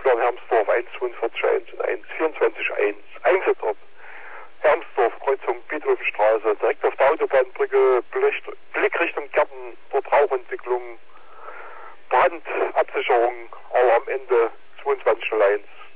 Autobahn Hermsdorf 142.1 und 124.1 eingesetzt. Hermsdorf, Kreuzung Biethofenstraße, direkt auf der Autobahnbrücke, Blickrichtung Gärten, dort Rauchentwicklung, Brandabsicherung, aber am Ende 22.1